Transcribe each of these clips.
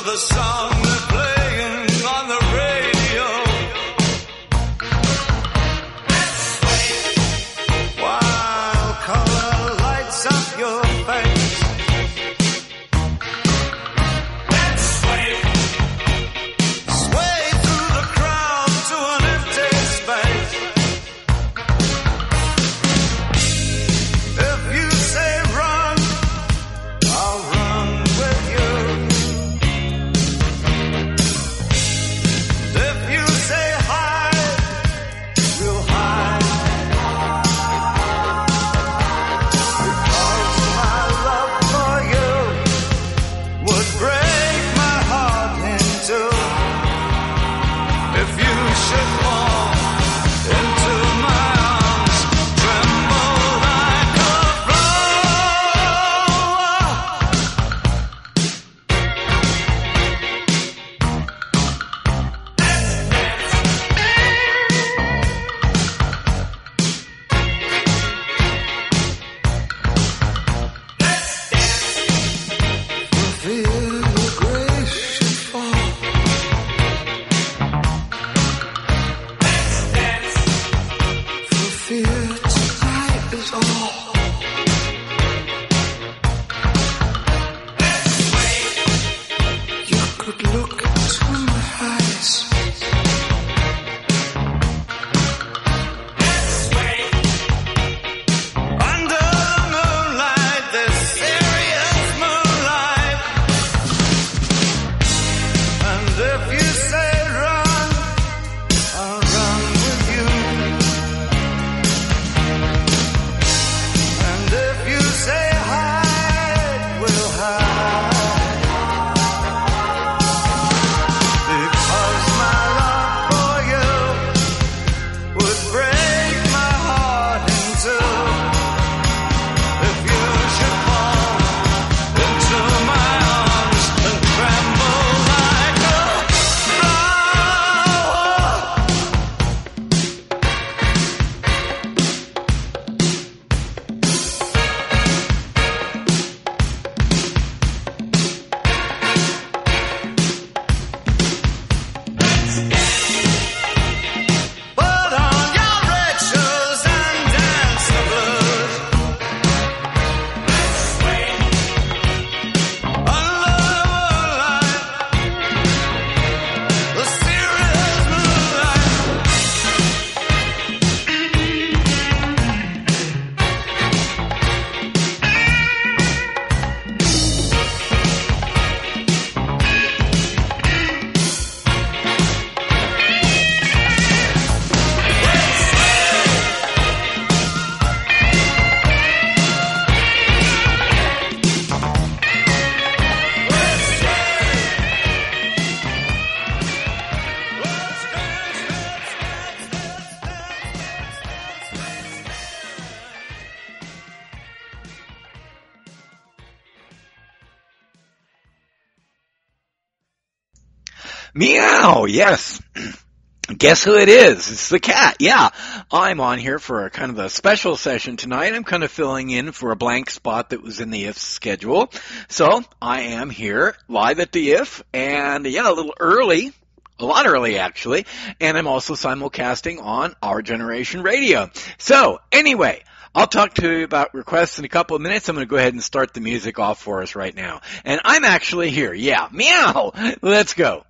Meow, yes. Guess who it is? It's the cat. Yeah, I'm on here for a kind of a special session tonight. I'm kind of filling in for a blank spot that was in the IF schedule. So I am here live at the IF, and yeah, a little early. A lot early, actually. And I'm also simulcasting on Our Generation Radio. So, anyway, I'll talk to you about requests in a couple of minutes. I'm going to go ahead and start the music off for us right now. And I'm actually here. Yeah, meow. Let's go.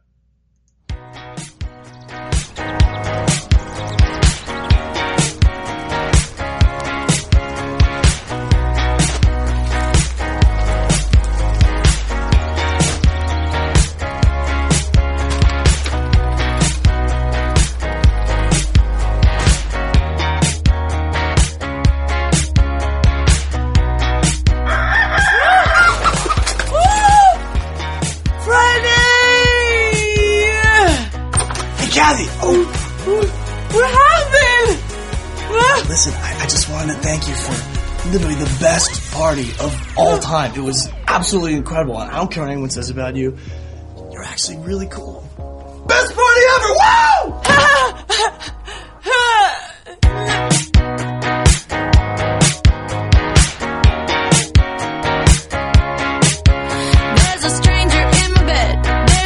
What happened? Listen, I just wanted to thank you for literally the best party of all time. It was absolutely incredible. And I don't care what anyone says about you. You're actually really cool. Best party ever! Wow! There's a stranger in my bed.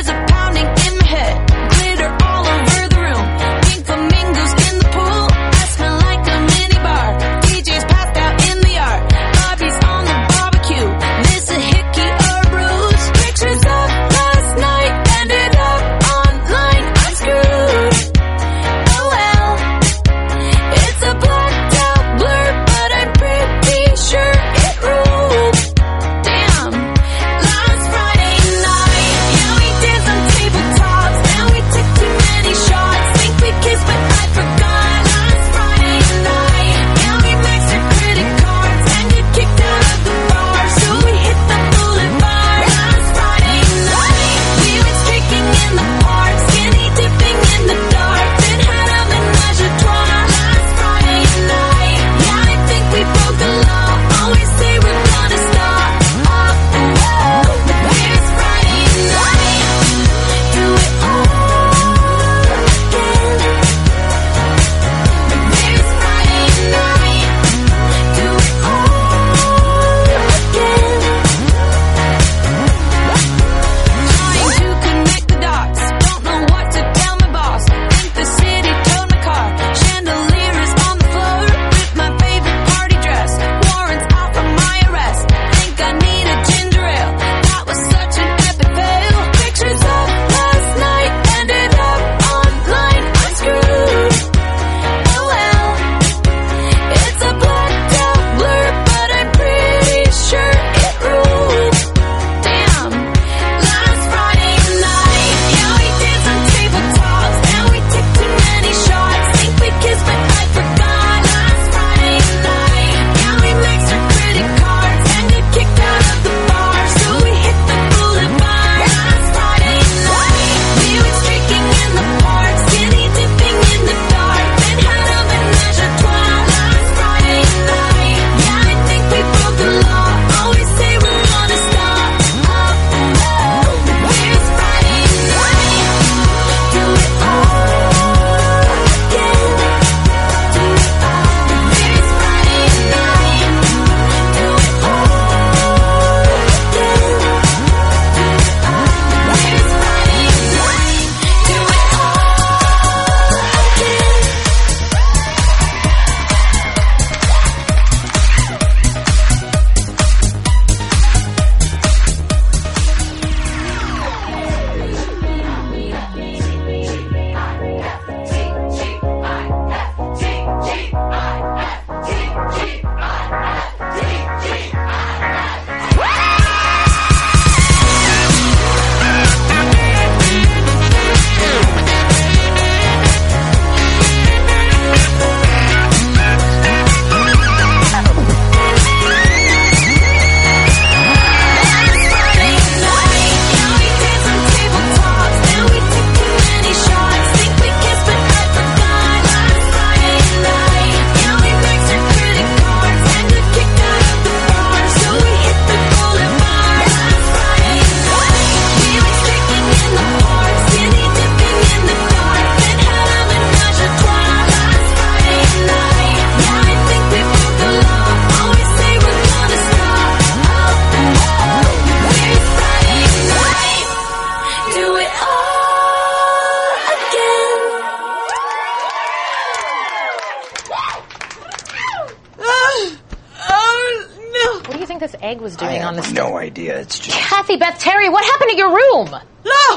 was doing on this. No idea. It's just... Kathy, Beth, Terry, what happened to your room? No!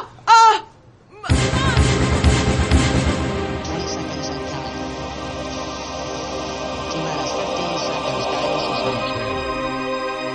20 seconds on count. T-minus 15 seconds. Guidance is entry.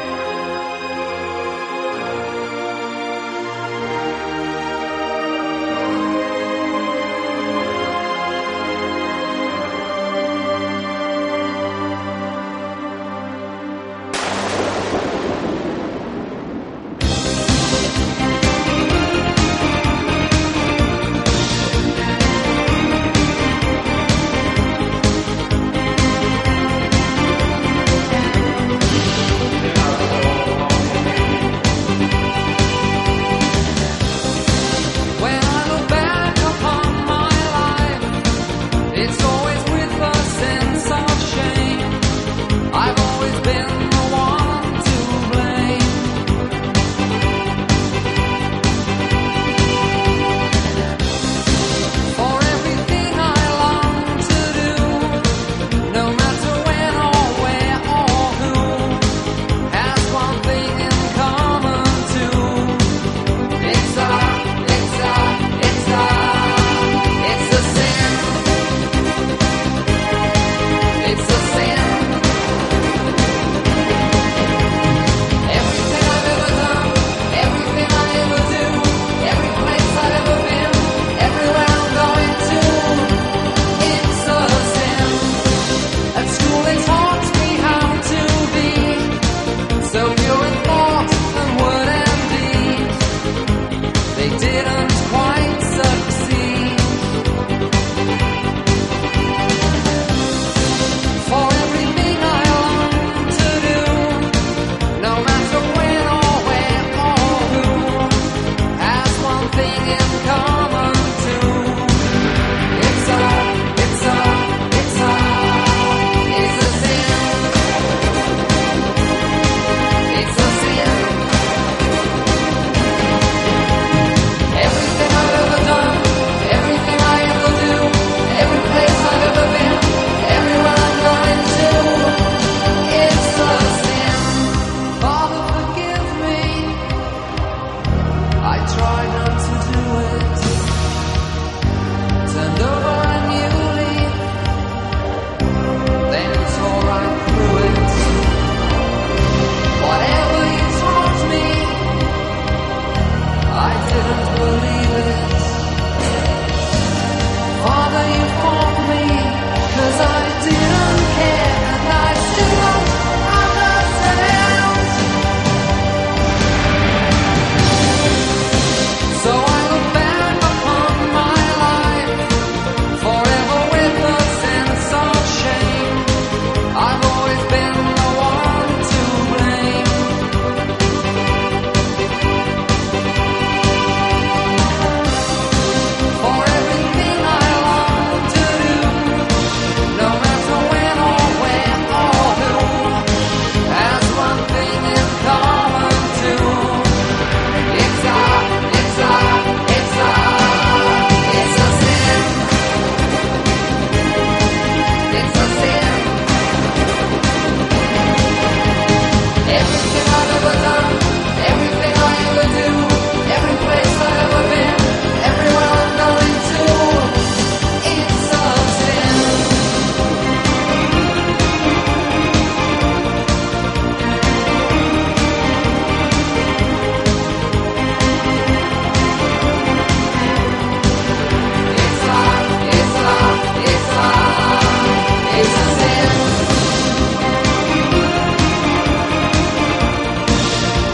When I look back upon my life, it's always with a sense of shame. I've always been the one to blame. For everything I long to do, no matter when or where or who, has one thing in common too. It's a sin. It's a sin. Everything I've ever done, everything I ever do, every place I've ever been, everywhere I'm going to, it's a sin. At school they taught me how to be so pure in thought and word and deed. They didn't quite succeed. For everything I long to do, no matter when or where or who, has one thing in common too. It's a sin. It's a sin. Everything I've ever done, everything I ever do, every place I've ever been, everywhere I'm going to, it's a sin. Father, forgive me. I tried not to do it. Turned over a new leaf, then tore right through it. Whatever you taught me, I didn't believe it. Father, you fought me, 'cause I didn't care, and I still don't understand. So I look back upon my life, forever with a sense of shame. I've always been the one to blame. For everything I long to do, no matter when or where or who, has one thing in common too. It's a sin. It's a sin. Everything I've ever done, everything I ever do, every place I've ever been, everywhere I'm going to, it's a sin. It's a sin.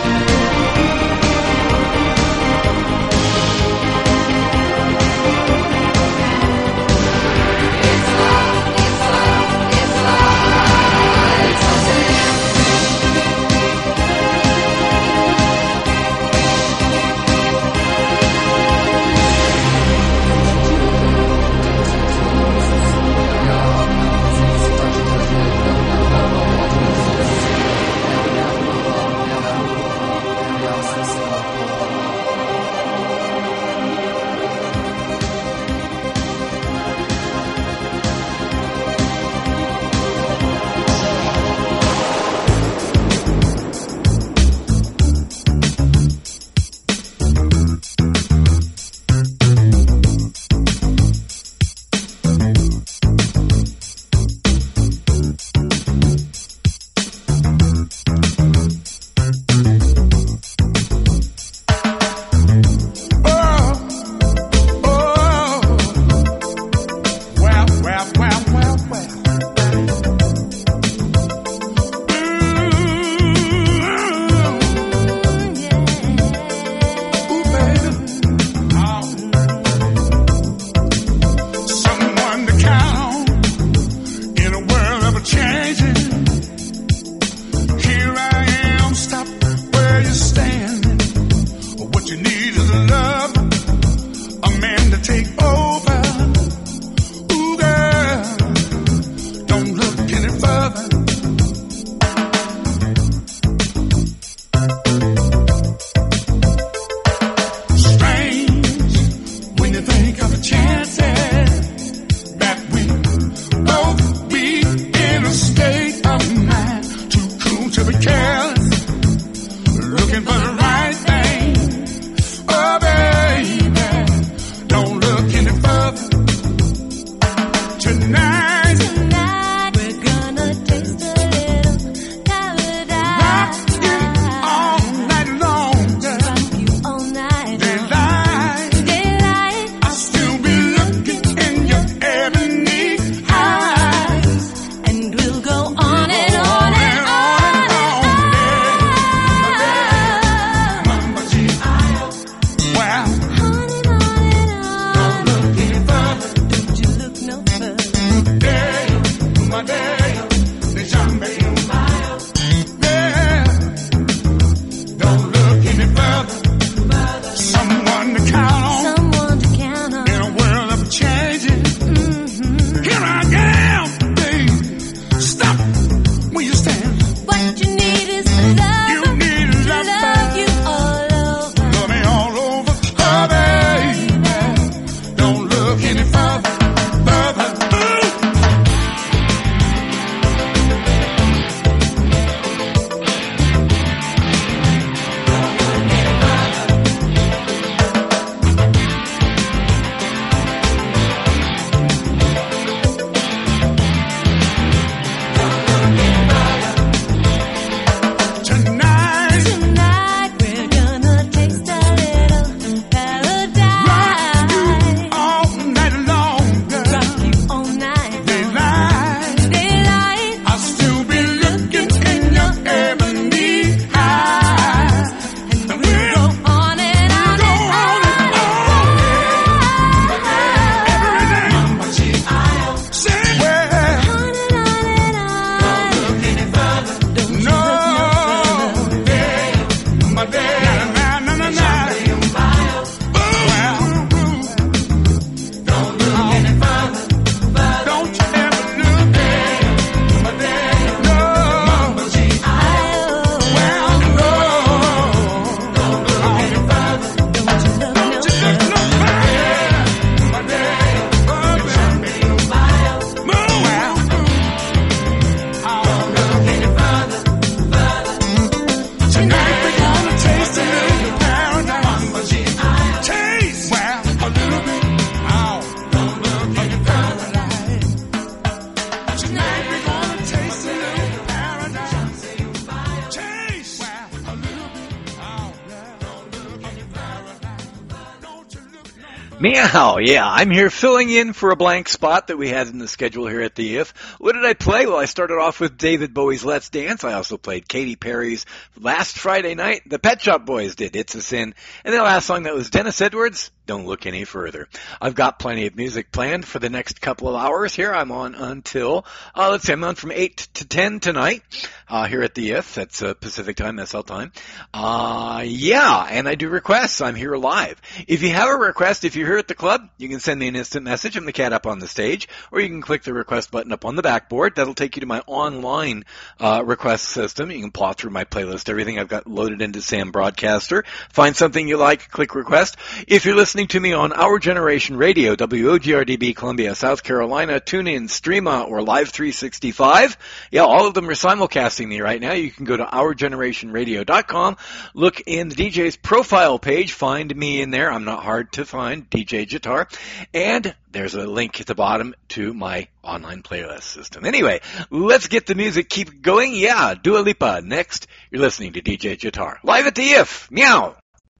Meow, yeah, I'm here filling in for a blank spot that we had in the schedule here at the IF. What did I play? Well, I started off with David Bowie's Let's Dance. I also played Katy Perry's Last Friday Night. The Pet Shop Boys did It's a Sin. And the last song that was Dennis Edwards, Don't Look Any Further. I've got plenty of music planned for the next couple of hours here. I'm on until, I'm on from 8 to 10 tonight, here at the IF. That's Pacific time, SL time. And I do requests. I'm here live. If you have a request, if you're here at the club, you can send me an instant message. I'm the cat up on the stage, or you can click the request button up on the backboard. That'll take you to my online request system. You can plot through my playlist, everything I've got loaded into Sam Broadcaster. Find something you like, click request. If you're listening to me on Our Generation Radio, WOGRDB Columbia, South Carolina, TuneIn, Streama, or Live 365, all of them are simulcasting me right now. You can go to OurGenerationRadio.com, look in the DJ's profile page, find me in there. I'm not hard to find, DJ Guitar, and there's a link at the bottom to my online playlist system. Anyway, let's get the music keep going. Yeah, Dua Lipa next. You're listening to DJ Guitar live at the IF. Meow.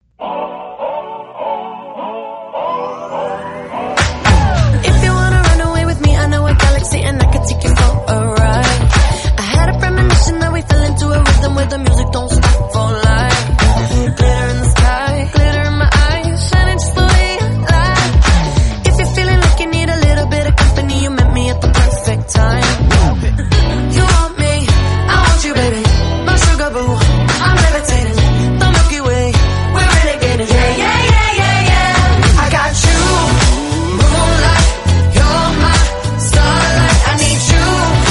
If you wanna run away with me, I know a galaxy and I can take you for a ride. I had a premonition that we fell into a rhythm where the music don't stop for life. Glitter in the sky, glitter in my eyes, shining just the way I like. If you're feeling like you need a little bit of company, you met me at the perfect time. You want me, I want you, baby. My sugar boo, I'm levitating. The Milky Way, we're renegading. Yeah, yeah, yeah, yeah, yeah. I got you, moonlight, you're my starlight. I need you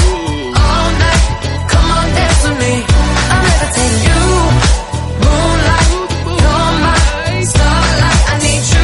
all night. Come on, dance with me. I'm levitating. You, moonlight, you're my starlight. I need you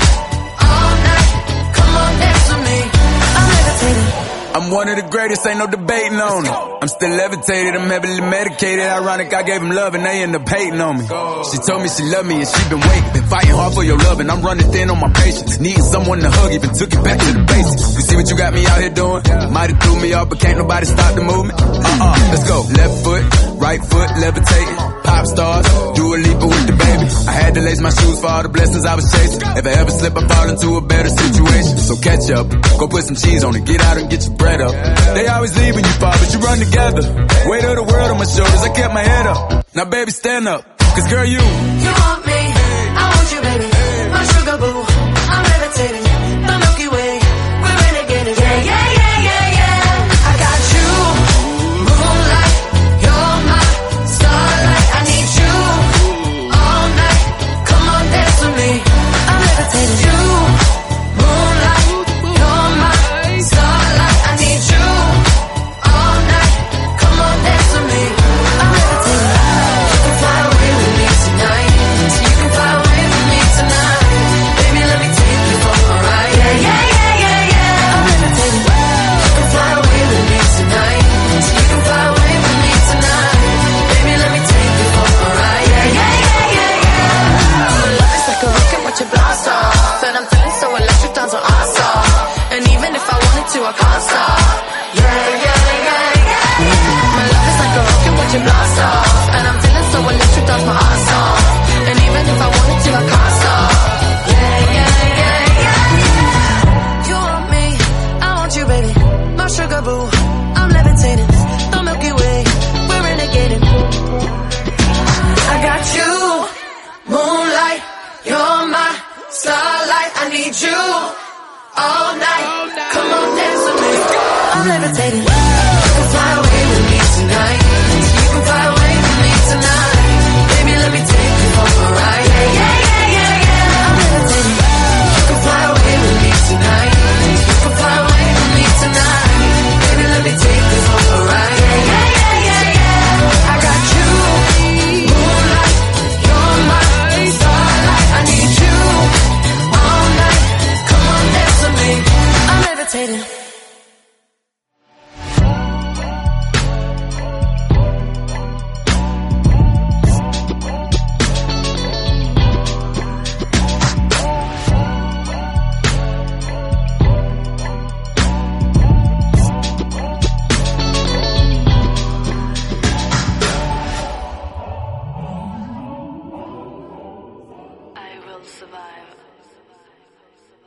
all night. Come on, dance with me. I'm levitating. I'm one of the greatest, ain't no debating on it. I'm still levitated, I'm heavily medicated. Ironic, I gave him love and they end up hating on me. She told me she loved me and she been waiting. Been fighting hard for your love and I'm running thin on my patience. Needing someone to hug, even took it back to the basics. You see what you got me out here doing? Might have threw me off, but can't nobody stop the movement. Let's go. Left foot, right foot, levitating. Pop stars, Dua Lipa with the baby. I had to lace my shoes for all the blessings I was chasing. If I ever slip, I fall into a better situation. So catch up, go put some cheese on it, get out and get your bread up. They always leave when you fall, but you run together. Weight of the world on my shoulders, I kept my head up. Now baby, stand up, cause girl, you want me, I want you, baby. My sugar boo, I'm levitating. The Milky Way, we're renegading. Yeah, yeah, yeah, yeah, yeah. I got you, moonlight, you're my starlight. I need you all night. Come on, dance with me. I'm levitating. You, moonlight, you're my starlight. I need you all night. Come on, dance with me. I'm levitating. You can fly away with me tonight. So you can fly away with me tonight. Baby, let me take you for a ride. Yeah, yeah, yeah, yeah, yeah. I'm levitating. You can fly away with me tonight. So you can fly away with me tonight. Baby, let me take you for a ride. Yeah, yeah, yeah, yeah, yeah. Love is like a rocket, watch it blast off. And I'm feeling so electric, dance on awesome. And even if I wanted to, I can't stop. Yeah, yeah, yeah, yeah. My love is like a rocket, watch it blast off. And I'm feeling so electric, dance my ass off. And even if I wanted to, I can't stop. Yeah, yeah, yeah, yeah. You want me, I want you, baby. My sugar boo, I'm levitating. The Milky Way, we're renegading. I got you, moonlight, you're my starlight. I need you all night. Come on, dance with me. I'm levitating. You can fly away with me tonight. You can fly away with me tonight. Baby, let me take you for a ride. Yeah, yeah, yeah, yeah, yeah. I'm levitating. You can fly away with me tonight. You can fly away with me tonight. Baby, let me take you for a ride. Yeah, yeah, yeah, yeah, yeah. I got you, moonlight, you're my starlight. I need you all night. Come on, dance with me. I'm levitating. I will survive.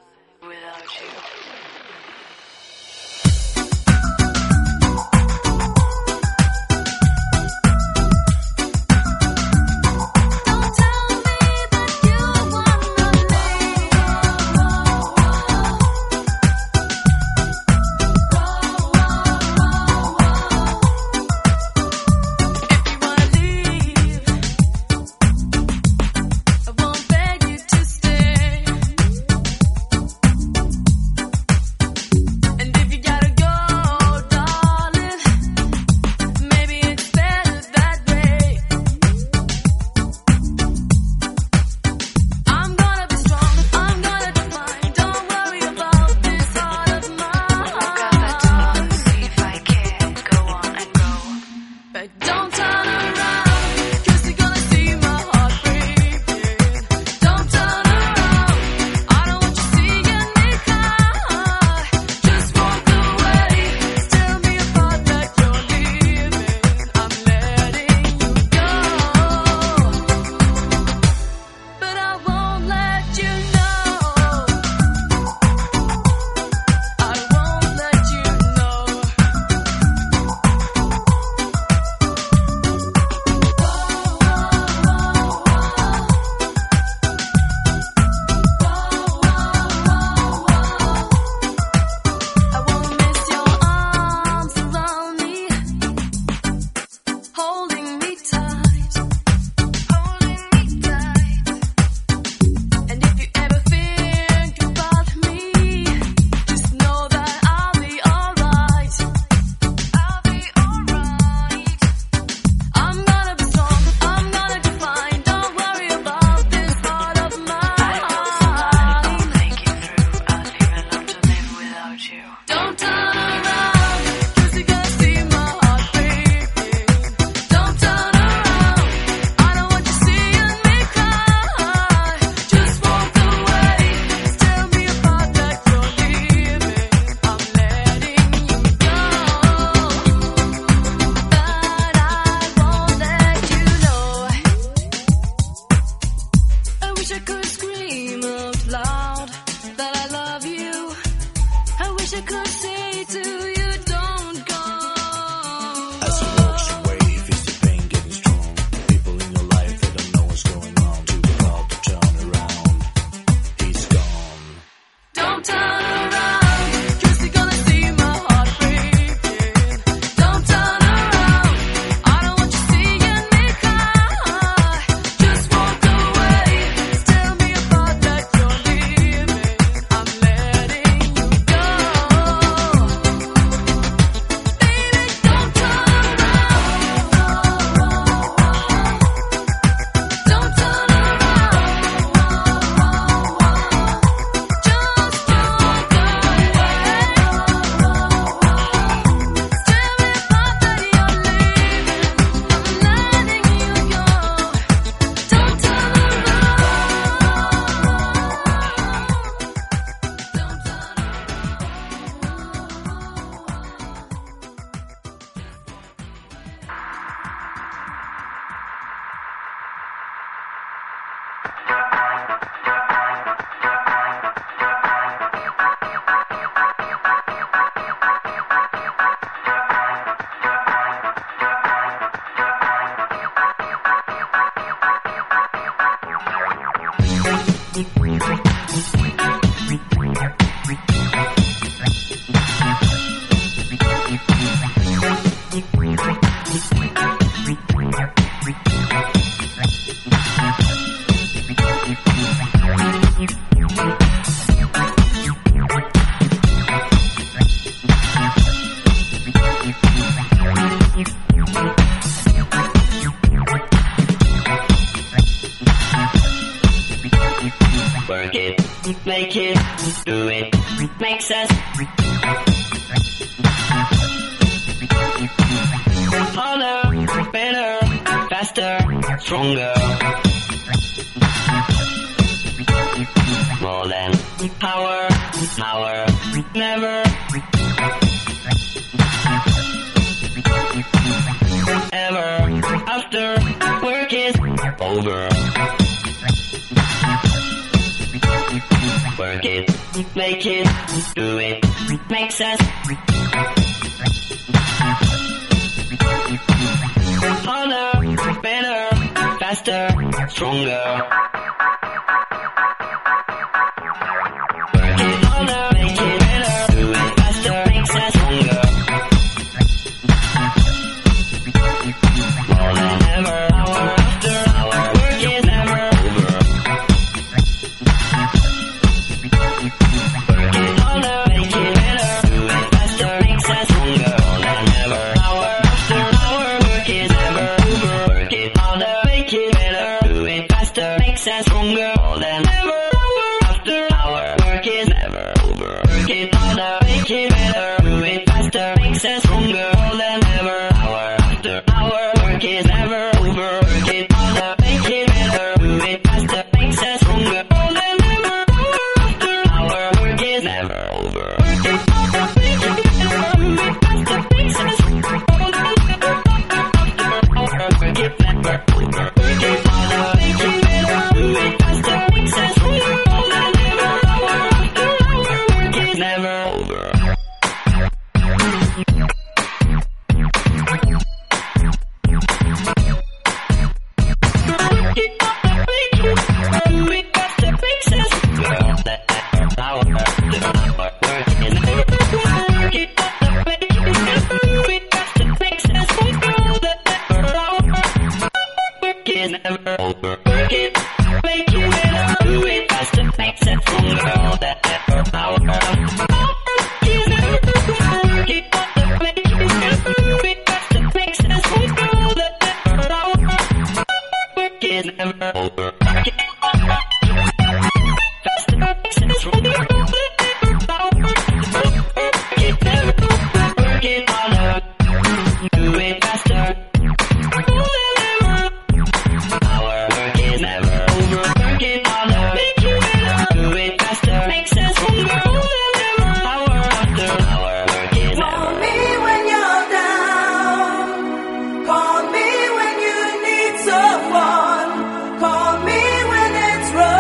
Work it, make it, do it, makes us harder, better, faster, stronger. More than power, never. Ever, after work is over. Work it, make it, do it, makes us harder, better, faster, stronger. Work it harder, make it better, do it faster, makes us stronger. More than ever, hour after hour, work is never over. Work it harder, make it better, do it faster, makes us stronger. More than ever, hour after hour, work is never over. Work it harder, make it better, do it faster, makes us stronger. More than ever, hour after hour, work is never over. Work it harder, make it better, do it faster, makes us stronger. More than ever, hour after hour, work is never over. Work it harder, make it better, do it faster, makes us stronger. More than ever, hour after hour, work is never over. Work it harder, make it better, do it faster, makes us stronger. More than ever, hour after hour, work it never over. Work it harder, make it better, do it faster, makes us stronger. More than ever, hour after hour, work is never over. Never over. Work it, make it better, do it faster, makes it stronger. All that effort, power. Work it never over. Work it faster, make it better, do it faster, makes it stronger. All that effort, power. Work it never over. Work it faster, makes it stronger. All that effort, power. Work it never over. Work it harder, do it faster. Call me when you need someone. Call me when it's rough.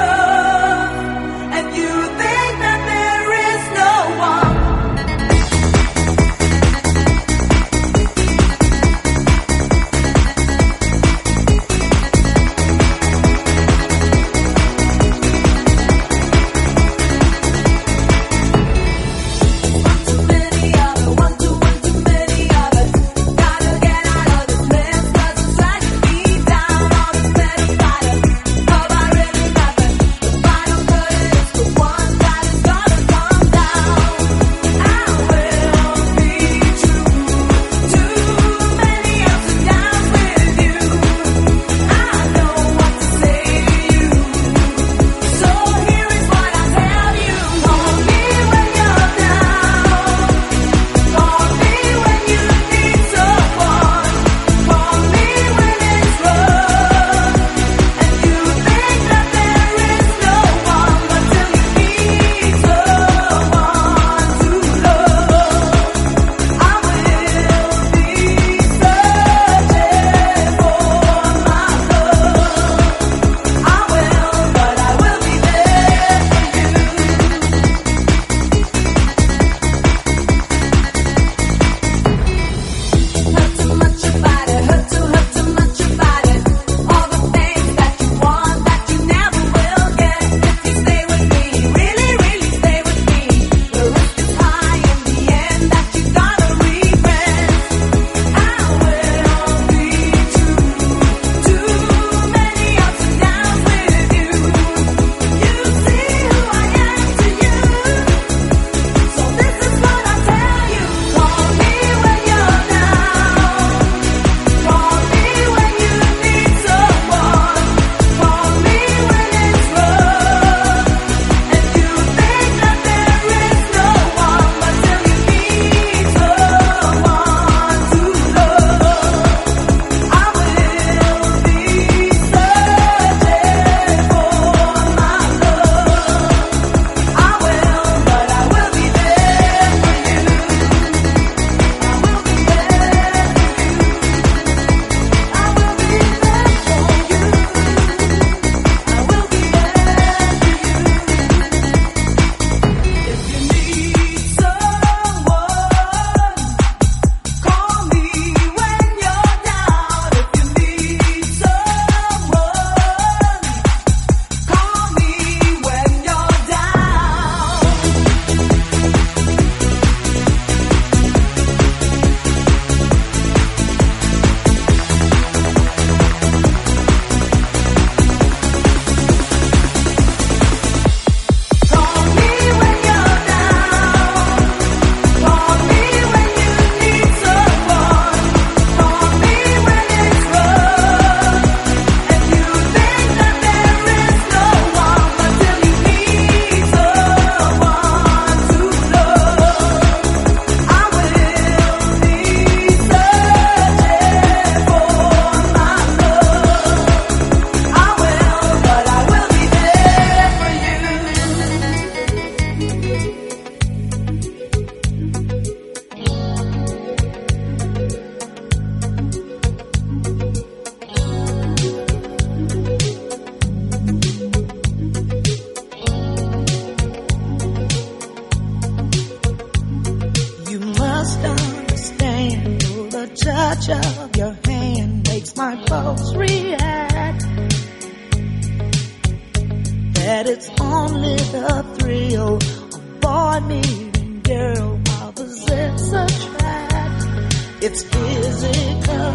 that it's only the thrill of boy meeting girl. Opposites attract, it's physical,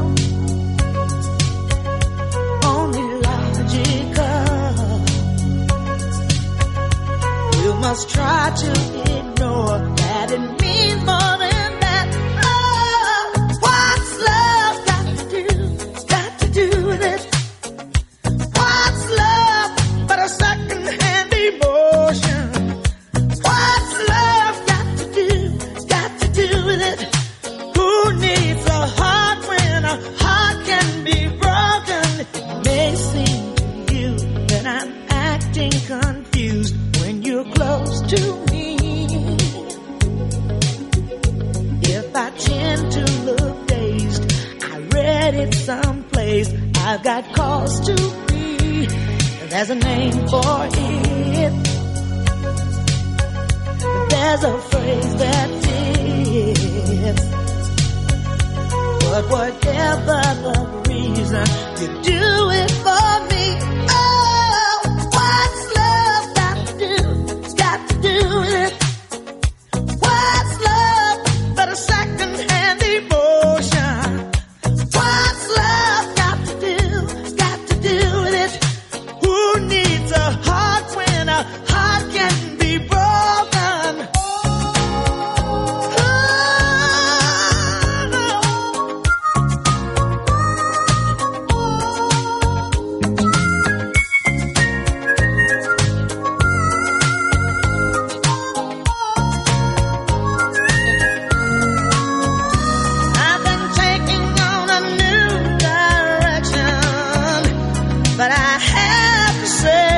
only logical. You must try to ignore that it means more than that. Oh, what's love got to do? Got to do with it. What's love but a second-hand emotion? What's love got to do? Got to do with it. Who needs a heart when a heart can be broken? It may seem to you that I'm acting confused when you're close to me. If I tend to look dazed, I read it someplace. I've got cause to be. There's a name for it. There's a phrase that fits. But whatever the reason, you do it for me. Oh, what's love got to do? It's got to do with it. What's love but a second-hand emotion? What's love got to do? Got to do with it. Who needs a heart when a heart can be broken? Oh, no. I've been taking on a new direction, but I have to say,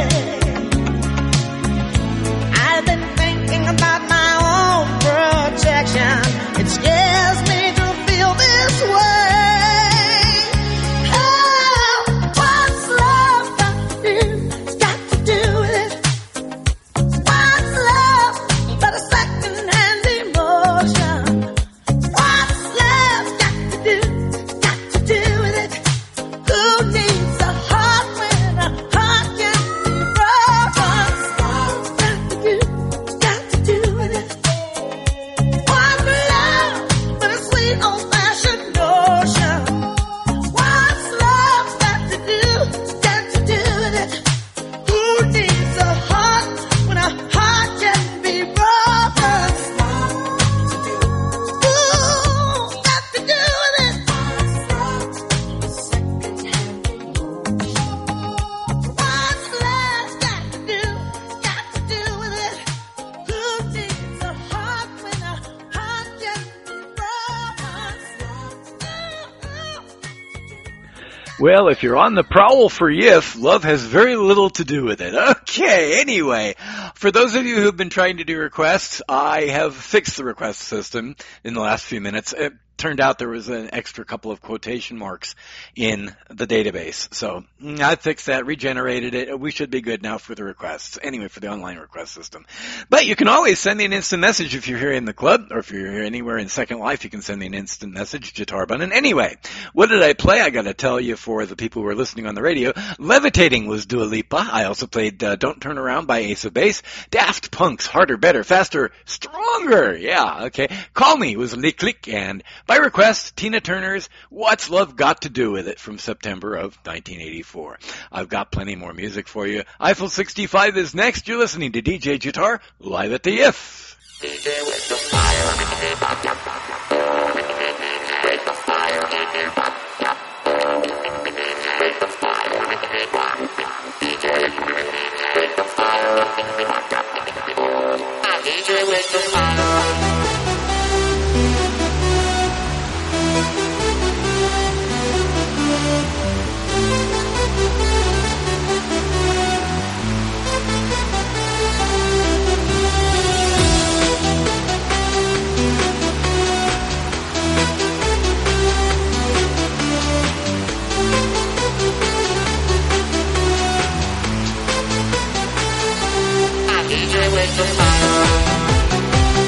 I've been thinking about my own protection. It scares me to feel this way. Oh, what's love got to do? It's got to do with it. What's love but a second-hand emotion? What's love got to do? Got to do with it. Who needs a heart when a heart can be broken? What's got to do? Got to do with it. What's love but a sweet old-fashioned notion? What's love got to do? Got to do with it. Who needs a heart when a heart can be broken? Ooh, got to do with it. What's love got to do? Got to do with it. Who needs a heart when a heart can be broken? Well, if you're on the prowl for yiff, love has very little to do with it. Okay, anyway, for those of you who've been trying to do requests, I have fixed the request system in the last few minutes. It turned out there was an extra couple of quotation marks in the database. So I fixed that, regenerated it. We should be good now for the requests. Anyway, for the online request system. But you can always send me an instant message if you're here in the club, or if you're here anywhere in Second Life, you can send me an instant message, Jitar Button. Anyway, what did I play? I gotta tell you, for the people who are listening on the radio, Levitating was Dua Lipa. I also played Don't Turn Around by Ace of Base. Daft Punk's Harder, Better, Faster, Stronger. Yeah, okay. Call Me was Lick Lick, and by request, Tina Turner's What's Love Got to Do With It from September of 1984. I've got plenty more music for you. Eiffel 65 is next. You're listening to DJ Jitar live at the IF. DJ with the fire.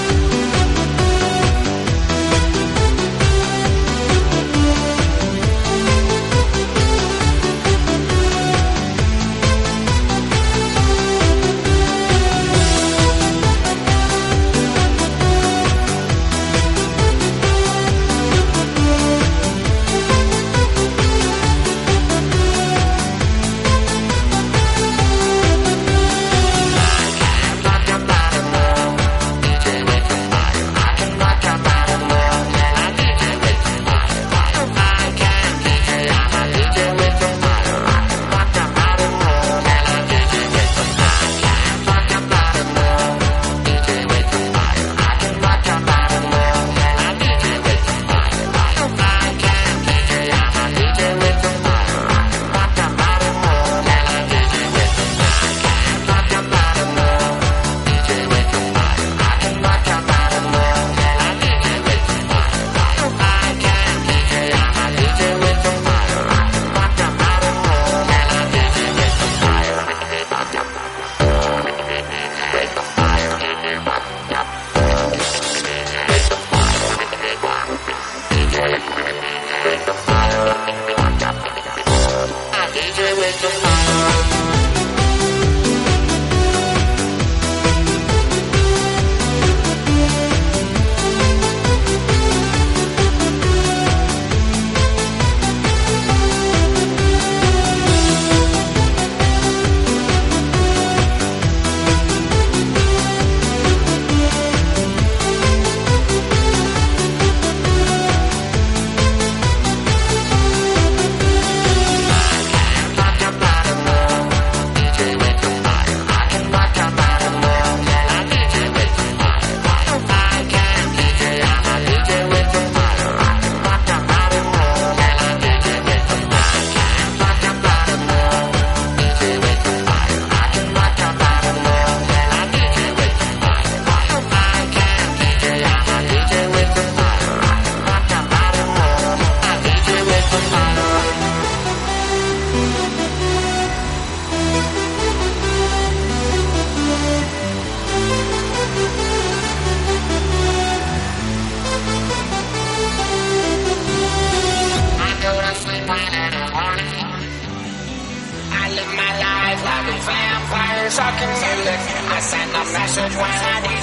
Sucking music, I send a message when I DJ.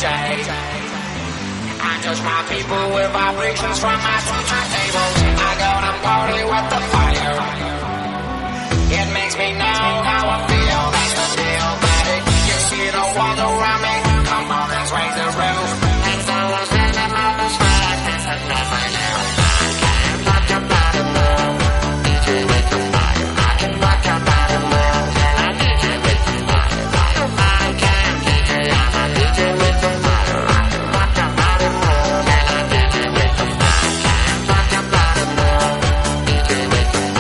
I touch my people with vibrations from my turntable. I go to party with the fire. It makes me know how I feel. That's the deal, buddy. You see the walls around me. Come on, let's raise the roof. And so I'm standing on the spot. That's enough I know. I can rock your body more. DJ with the fire. I can rock your body more. And I DJ with the fire. I can DJ. I'm a DJ with the fire. I can rock your body more. And I DJ with the fire. I can rock your body more. DJ with the fire.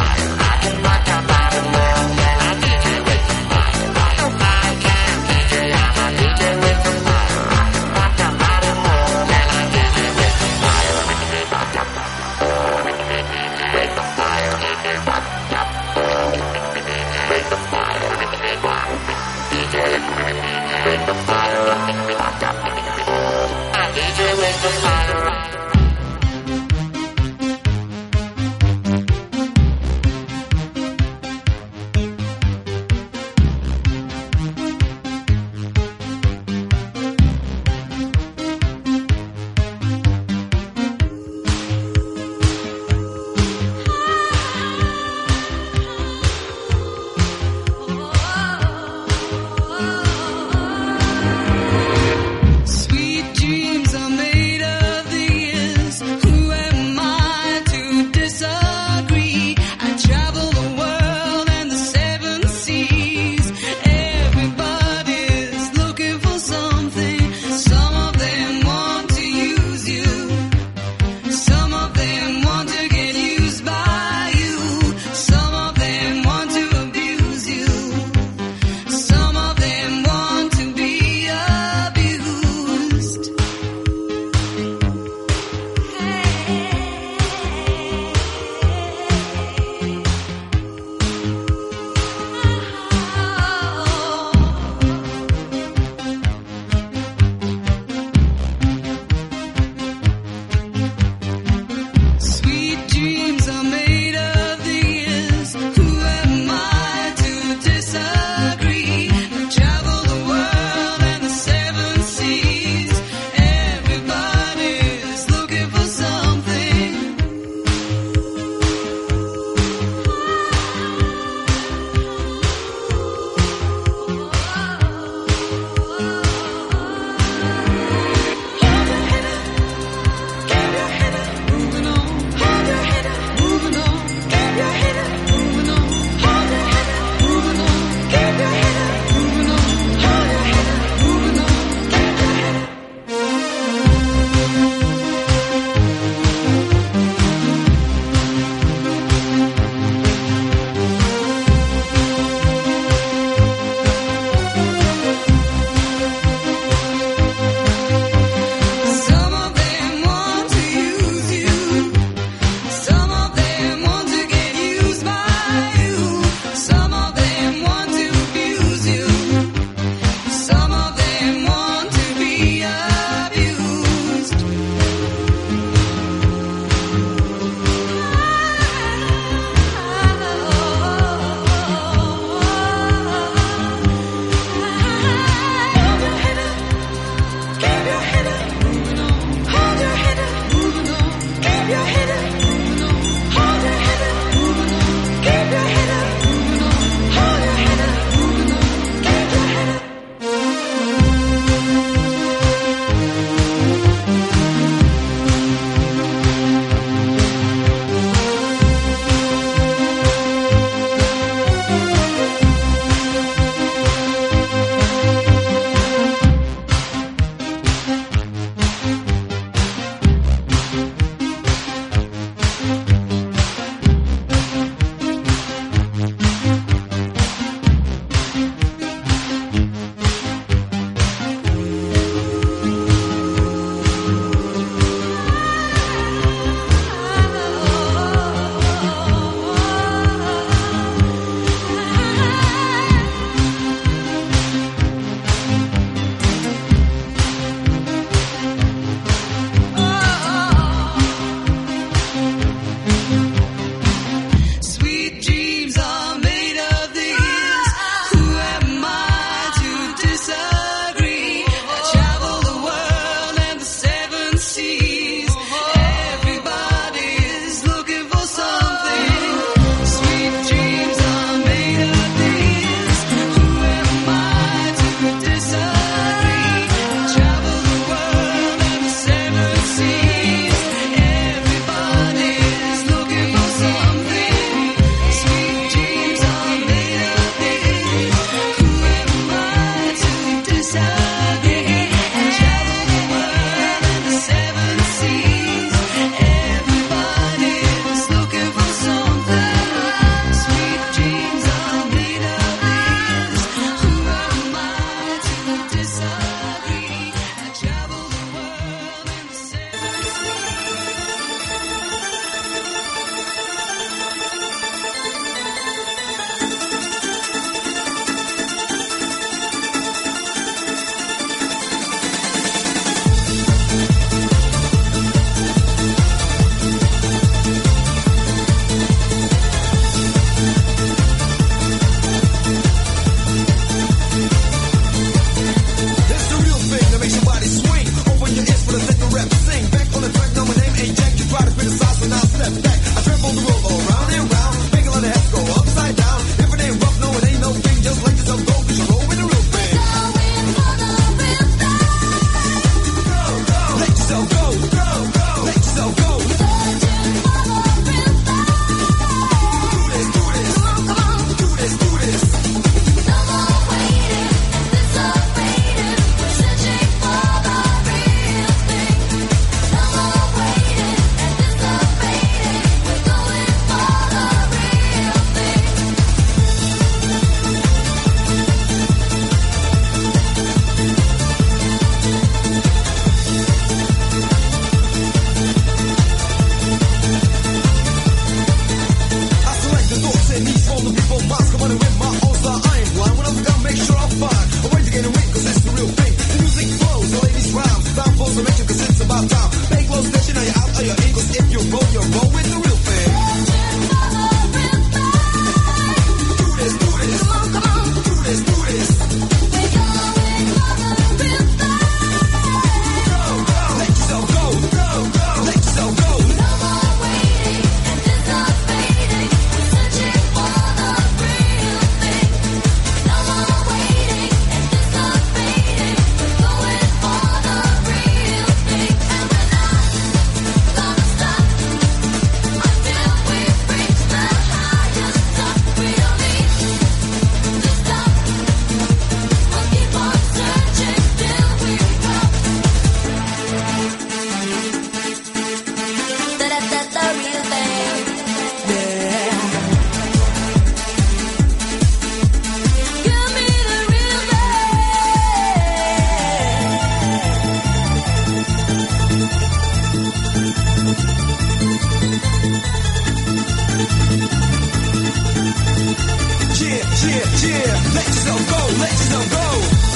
yourself go, let yourself go.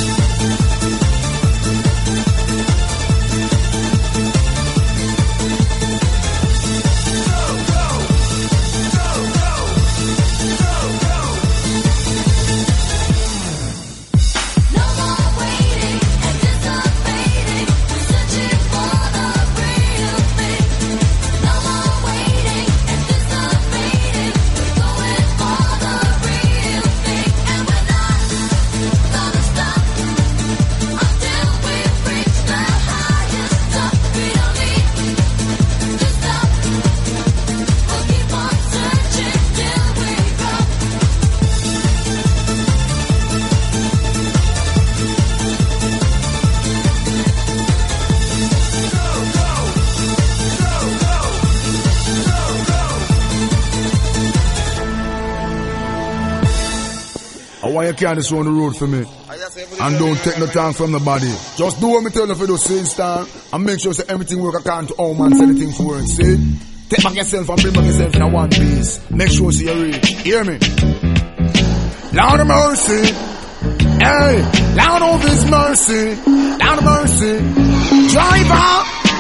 Why you can't just run the road for me? And don't take no time from the body. Just do what me tell you for those same style and make sure that everything work according to how man say anything for work. See? Take back yourself and bring back yourself in a one piece. Make sure see you reach. Hear me? Lord of mercy. Hey, Lord of his mercy. Lord of mercy. Driver.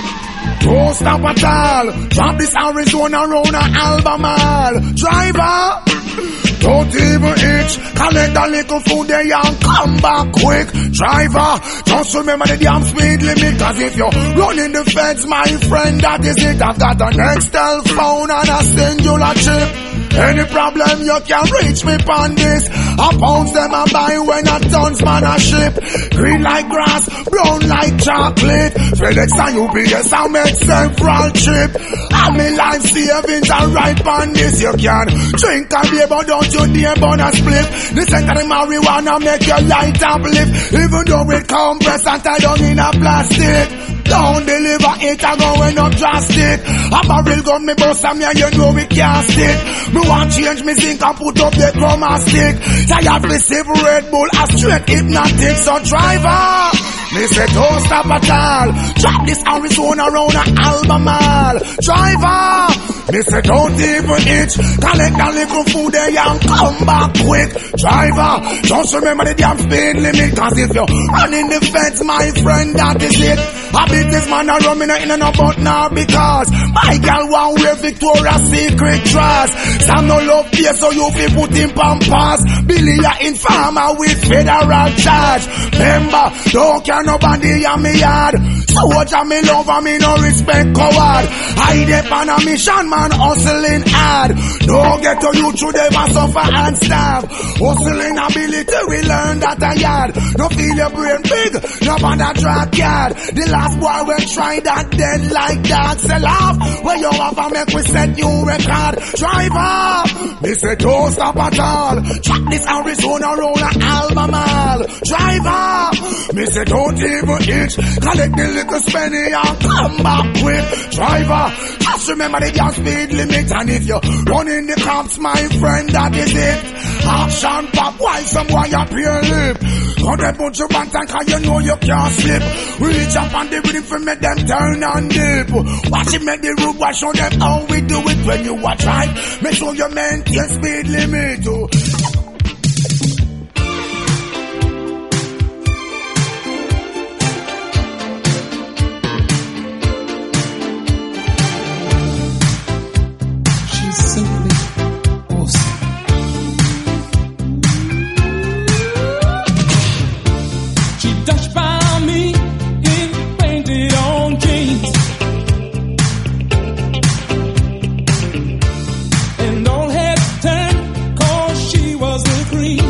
Don't stop at all. Drop this Arizona around an Albemarle. Driver. Don't even itch, collect a little food there and come back quick. Driver, just remember the damn speed limit, cause if you're running the fence, my friend, that is it. I've got an Nextel phone and a singular chip. Any problem you can reach me on this. I pounds them and buy when a tons man a ship. Green like grass, brown like chocolate. FedEx and UPS I make several trip. And me life savings are right on this. You can drink and beer but don't you dare burn a split. The second the marijuana make your light uplift. Even though it compressed and tied down in a plastic. Don't deliver it and going up drastic. A barrel gun me bust and me and you know we can't stick. Me want change me zinc and put up the chroma stick. Tired me sip Red Bull a straight hypnotic. So driver, me say don't stop at all. Drop this Arizona around an Albemarle. Driver, me say don't even itch. Collect a little food there and come back quick. Driver, just remember the damn speed limit. Cause if you're running the fence, my friend, that is it. A businessman a run me no in and about now because my girl want wear Victoria's Secret dress. Some no love here so you fi put in pampas. Billy a informer with federal charge. Remember, don't care nobody on me yard. Soldier me love and me no respect coward. I dep on a mission man hustling hard. Don't get to you through them and suffer and starve. Hustling ability we learn that a yard. No feel your brain big, no bother drag yard. The last boy will try that dead like that. Sell off where you have a make we set new record. Driver, me say don't stop at all. Track this Arizona roll an Albemarle. Driver, me say don't even itch. Collect the little spenny and come back quick. Driver, just remember the gas speed limit. And if you're running the cops, my friend, that is it. Action pop while some boy up your lip. Got a bunch of bantan cause you know you can't slip. Reach up on the rhythm for make them turn and dip. Watch it make the road wash show them how we do it when you watch right. Make sure you maintain speed limit. She's simply awesome. She dashed by me in painted on jeans. And all had turned cause she was a queen.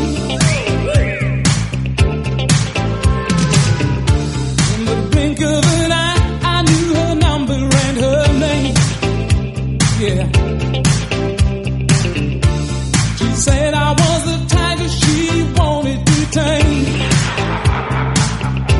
In the blink of an eye, I knew her number and her name. Yeah. She said I was the tiger she wanted to tame.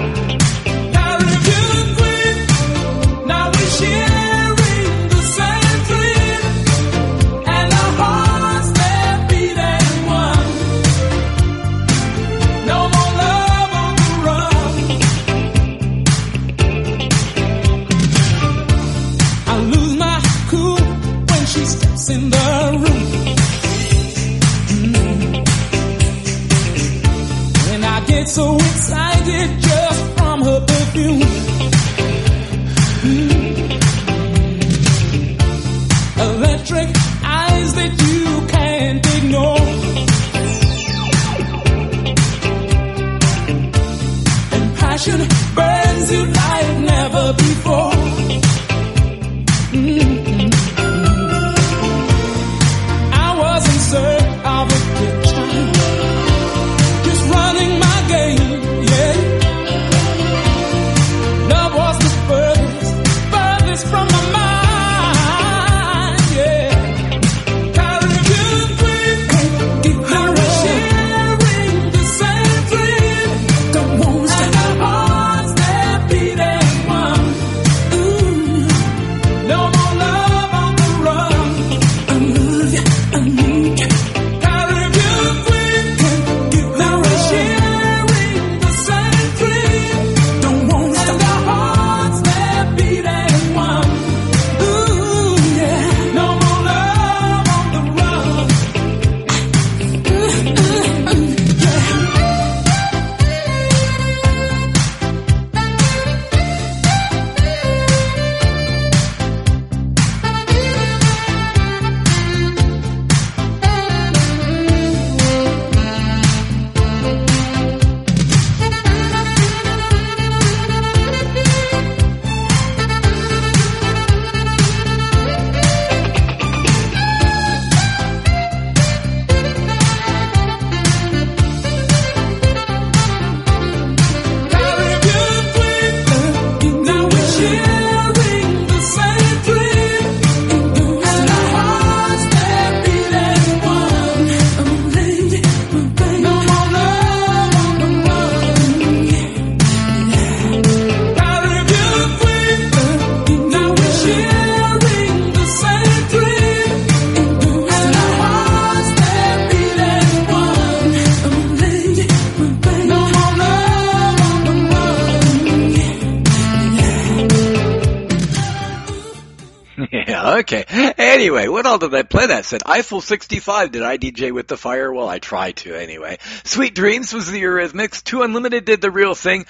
get so excited just from her perfume. Electric eyes that you can't ignore. And passion burns you like never before. I was in search of a good time, just running my game, yeah. Love was the furthest from my mind, yeah. Caribbean queen, I was sharing the same dream. Don't want to and our hearts that beat as one. Ooh, no more love on the run. I love you, I need you. Caribbean queen, I was sharing the same dream. Don't want to and our hearts that beat as one. Ooh, yeah, no more love on the run. Yeah, okay. Anyway, what all did I play that set? Eiffel 65, did I DJ with the fire? Well, I tried to anyway. Sweet Dreams was the Eurythmics. Two Unlimited did the real thing.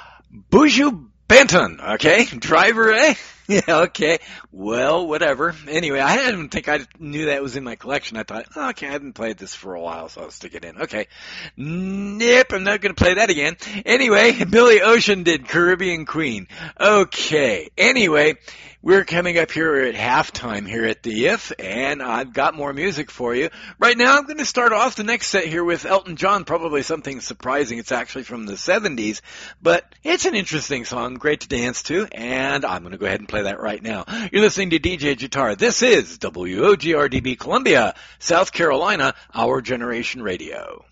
Buju Banton, okay? Driver, eh? Yeah, okay. Well, whatever. Anyway, I didn't think I knew that was in my collection. I thought, oh, okay, I haven't played this for a while, so I'll stick it in. Okay. Nope, I'm not going to play that again. Anyway, Billy Ocean did Caribbean Queen. Okay. Anyway, we're coming up here at halftime here at the IF, and I've got more music for you. Right now, I'm going to start off the next set here with Elton John, probably something surprising. It's actually from the 70s, but it's an interesting song, great to dance to, and I'm going to go ahead and play that right now. You're listening to DJ Guitar. This is WOGRDB Columbia, South Carolina, Our Generation Radio.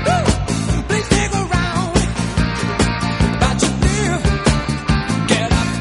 Get up.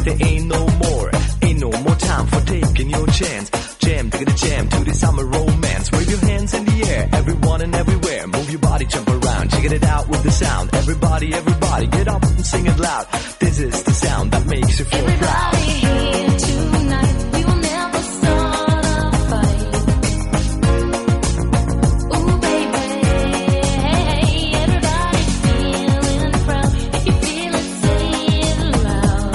there ain't no more time for taking your chance. Jam, take the jam to the summer romance. Wave your hands in the air, everyone and everywhere. Move your body, jump around, check it out with the sound. Everybody, get up and sing it loud. This is the sound that makes you feel proud. Everybody here tonight, we will never start a fight. Ooh, baby, everybody feeling proud. If you feel it, say it loud.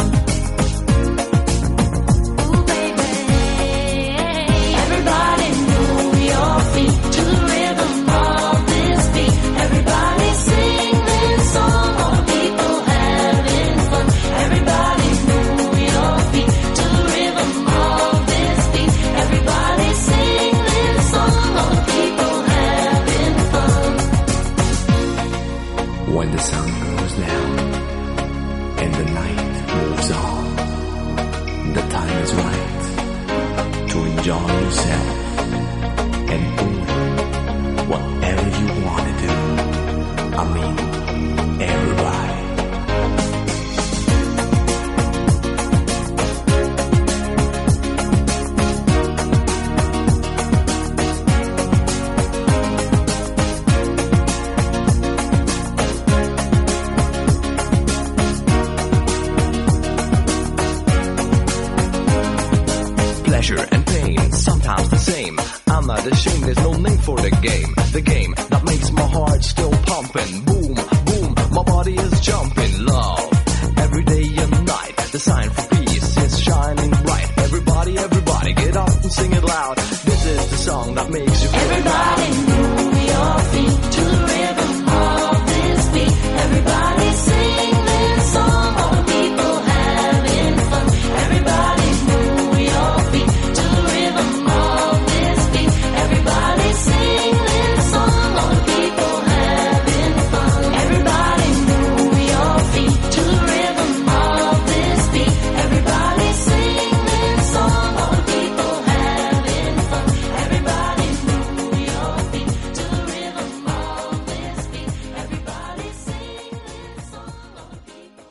Ooh, baby, everybody move your feet to the rhythm of this beat. Everybody sing this song, all people having fun. Everybody move your feet to the rhythm of this beat. Everybody sing this song, all people having fun. When the sun goes down and the night moves on, the time is right to enjoy yourself and do whatever you want to do. I mean, everybody. Pleasure and pain, sometimes the same. I'm not ashamed, there's no name for the game. The game that makes my heart still pumping. Boom, boom, my body is jumping. Love, every day and night. The sign for peace is shining bright. Everybody, get up and sing it loud. This is the song that makes you feel Everybody move your feet to the rhythm of this beat. Everybody sing this song, all people having fun. Everybody move your feet to the rhythm of this beat. Everybody sing this song, all people having fun. Everybody move your feet to the rhythm of this beat. Everybody sing this song, all people having fun. Everybody move your feet to the rhythm of this beat. Everybody sing this song, all people.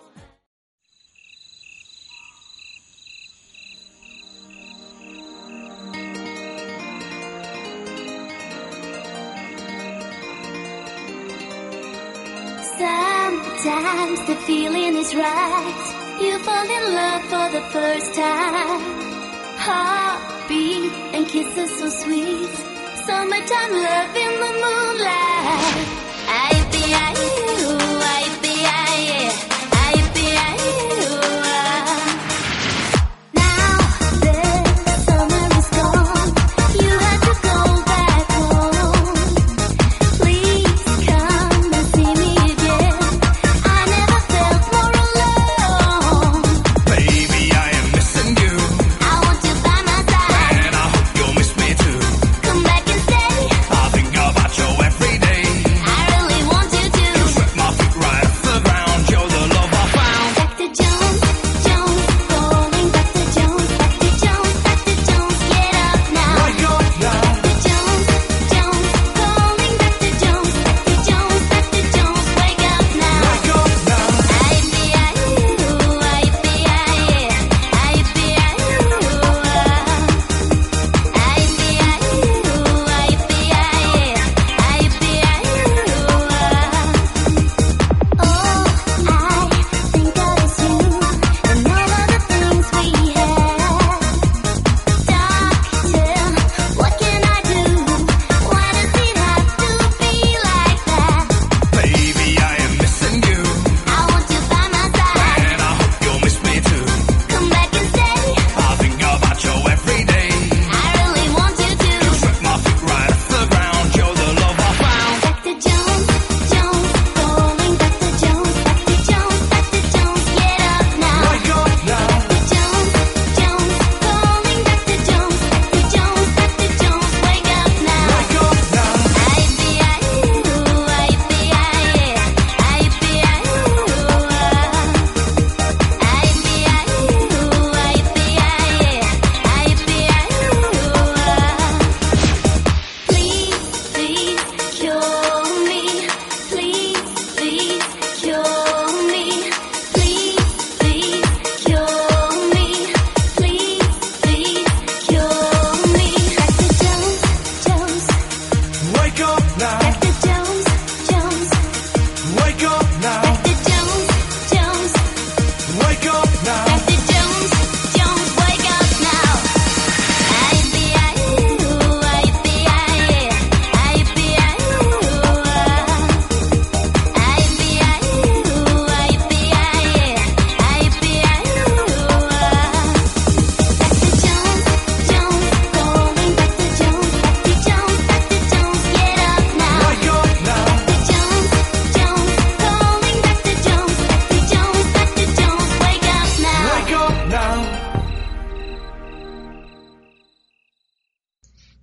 Sometimes the feeling is right. You fall in love for the first time. Heartbeat and kisses so sweet. Summertime love in the moonlight. Now the summer is gone. You have to go back home. Please come and see me again. I never felt more alone. Baby, I am missing you, I want you by my side. and I hope you'll miss me too. Come back and stay. I think about you every day. I really want you to. You set my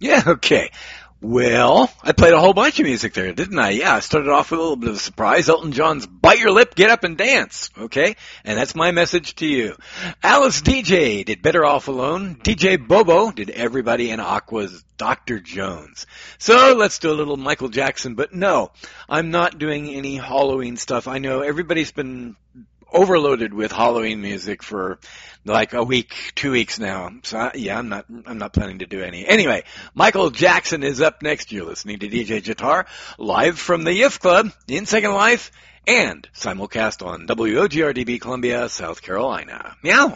Yeah, okay. Well, I played a whole bunch of music there, didn't I? Yeah, I started off with a little bit of a surprise. Elton John's Bite Your Lip, Get Up and Dance. Okay? And that's my message to you. Alice DJ did Better Off Alone. DJ Bobo did Everybody in Aqua's Dr. Jones. So let's do a little Michael Jackson, but no, I'm not doing any Halloween stuff. I know everybody's been overloaded with Halloween music for like a week, 2 weeks now. So yeah, I'm not planning to do any. Anyway, Michael Jackson is up next. You're listening to DJ Jatar live from the Yiff Club in Second Life and simulcast on WOGRDB Columbia, South Carolina. Meow.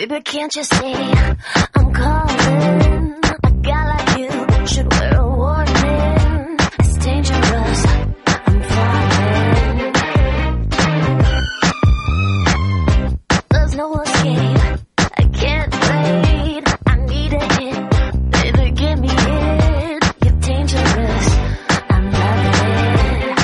Baby, can't you see I'm calling? A guy like you should wear a warning. It's dangerous. I'm falling. There's no escape. I can't wait. I need a hit. Baby, give me it. You're dangerous. I'm loving it.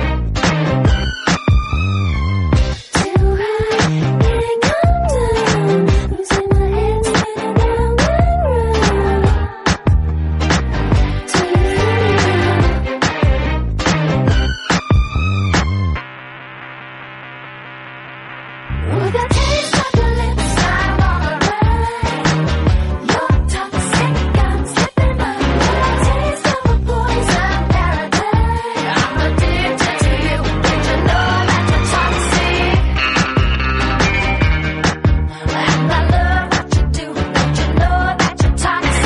Too high, getting down. Losing my head, spinning round and round. With a taste of your lips, I'm on a ride. You're toxic, I'm slipping under. With a taste of a poison paradise. I'm addicted to you. Don't you know that you're toxic? And I love what you do. Don't you know that you're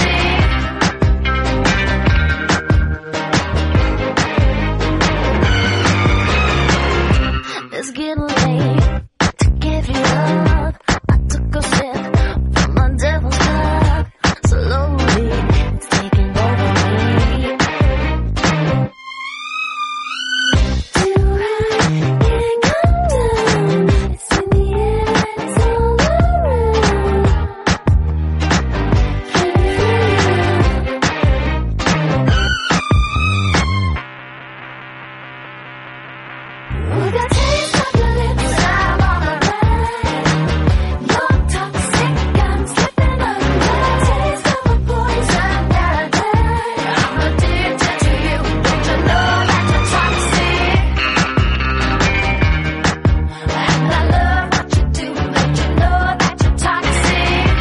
toxic? It's getting late to give you up. I took a sip from my devil's cup. Slowly, it's taking over me. Too high, getting down. It's in the air and it's all around. With a taste of your lips, I'm on a ride. You're toxic, I'm slipping under. With a taste of a poison paradise. I'm addicted to you. Don't you know that you're toxic? And I love what you do. Don't you know that you're toxic?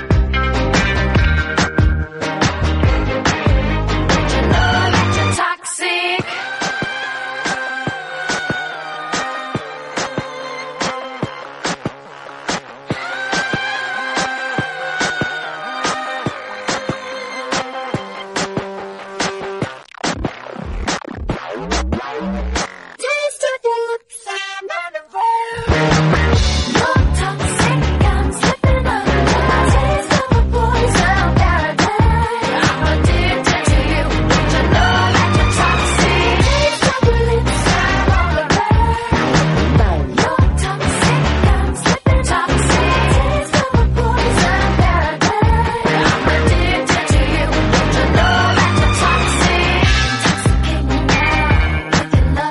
Don't you know that you're toxic? Taste of your lips, I'm on a roll. You're toxic, I'm slipping under. A taste of a poison paradise. I'm addicted to you. Don't you know that you're toxic? Taste of your lips, I'm on a roll. You're toxic, I'm slipping toxic. Taste of a poison paradise. I'm addicted to you. Don't you know that you're toxic? Intoxicate me now with your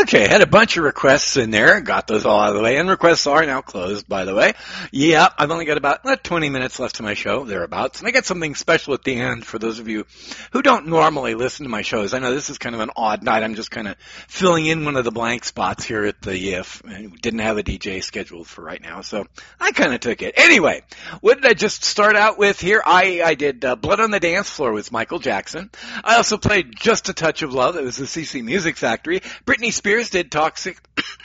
Okay, had a bunch of requests in there. Got those all out of the way. And requests are now closed, by the way. Yeah, I've only got about 20 minutes left to my show, thereabouts. And I got something special at the end for those of you who don't normally listen to my shows. I know this is kind of an odd night. I'm just kind of filling in one of the blank spots here at the IF. And we didn't have a DJ scheduled for right now, so I kind of took it. Anyway, what did I just start out with here? I did Blood on the Dance Floor with Michael Jackson. I also played Just a Touch of Love. That was the CC Music Factory. Britney Spears did Toxic.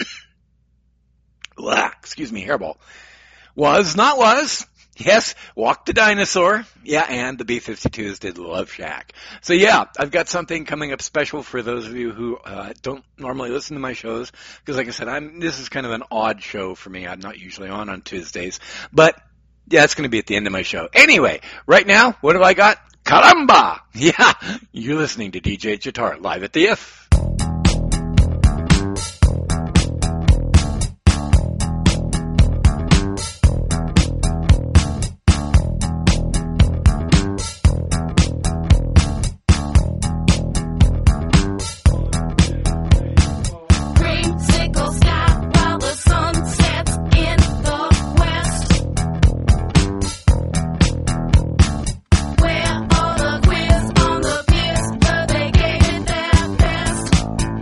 Excuse me, hairball. Was, not was. Yes, Walk the Dinosaur. Yeah, and the B-52s did Love Shack. So yeah, I've got something coming up special for those of you who don't normally listen to my shows. Because like I said, this is kind of an odd show for me. I'm not usually on Tuesdays. But yeah, it's going to be at the end of my show. Anyway, right now, what have I got? Caramba! Yeah, you're listening to DJ Guitar live at the IF. Creamsicle sky while the sun sets in the west. Where all the quiz on the piers, but they gave it their best.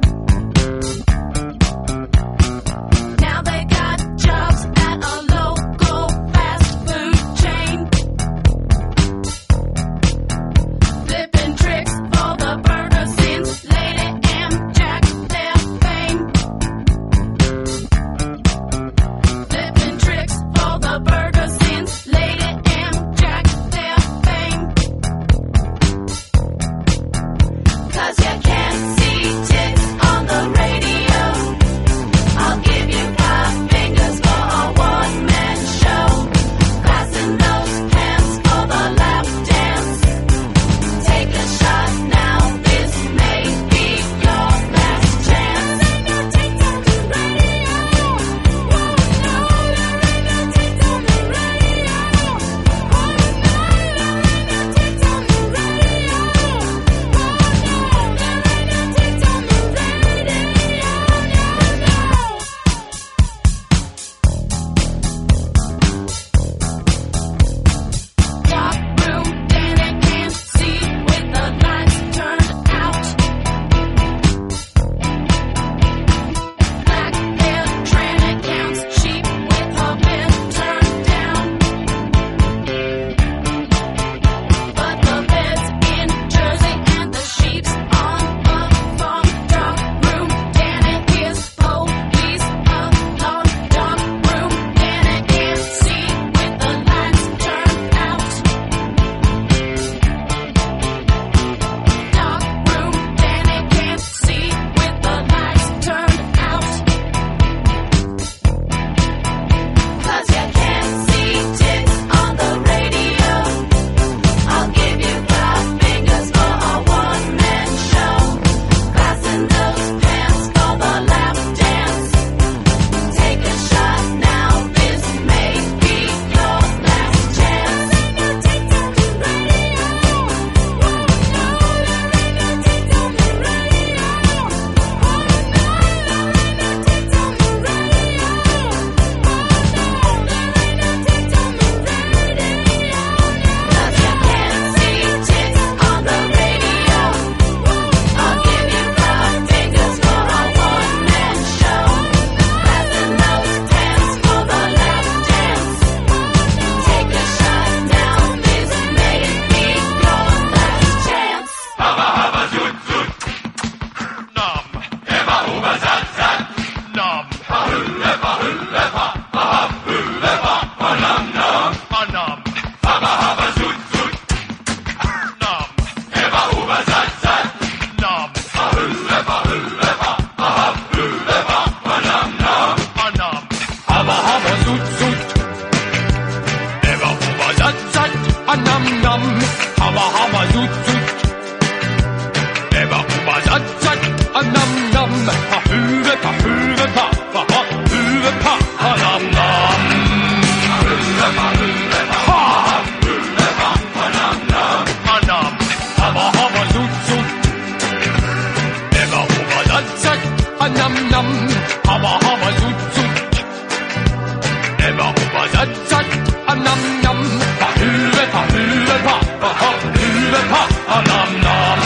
zat zat, a nam nam, pa hue pa, hop hue pa, a nam nam.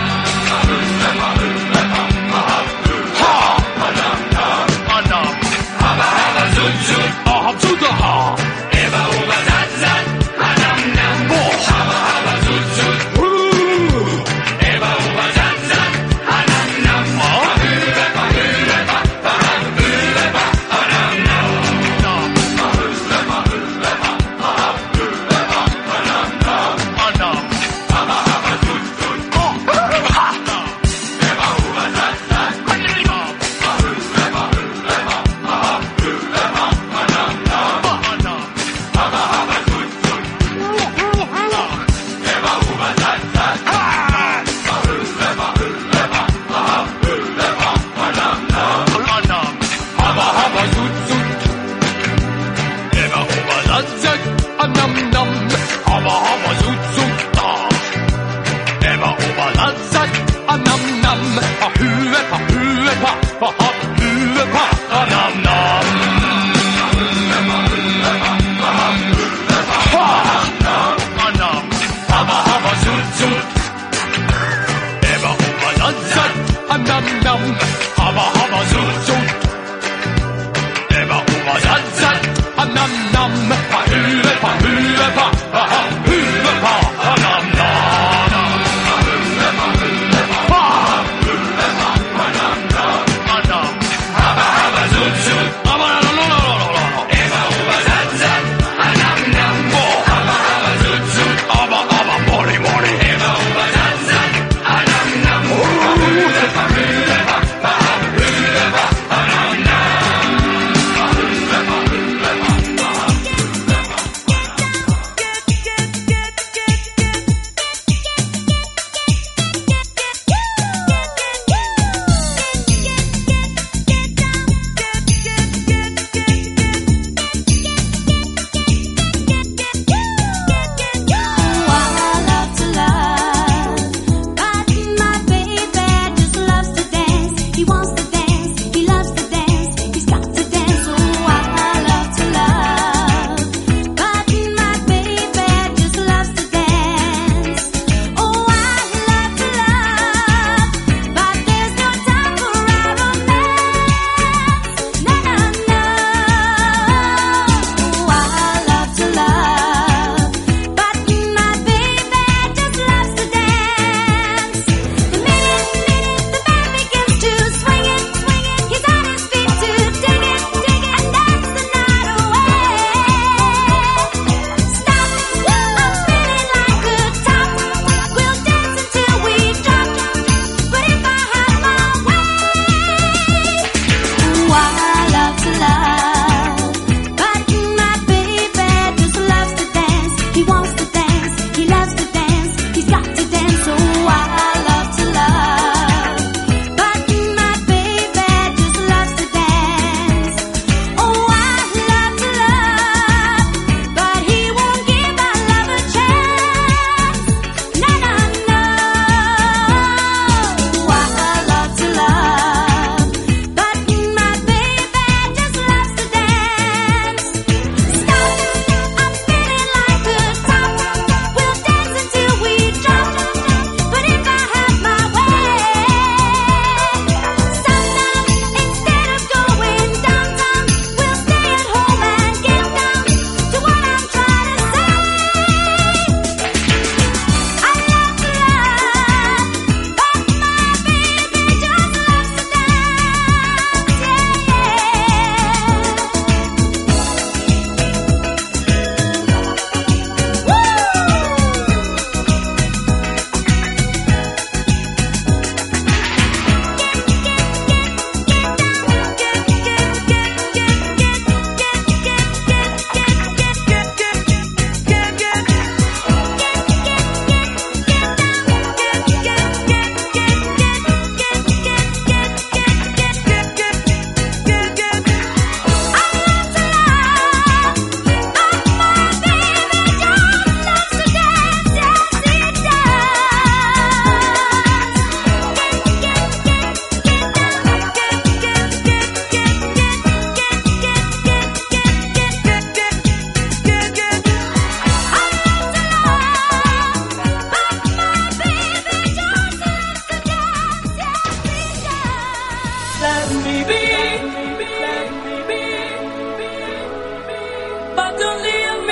Ha, a nam nam, a nam. Haba haba zut zut, a hop zut a ha. Eba uba zat zat, a nam nam. Haba haba zut zut, eba uba zat zat, a nam nam. Pa hue pa, pa hue pa, a nam nam. Nam nam,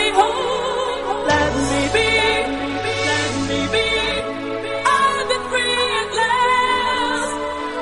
me home. Let me be. Let me be. I'll be free at last.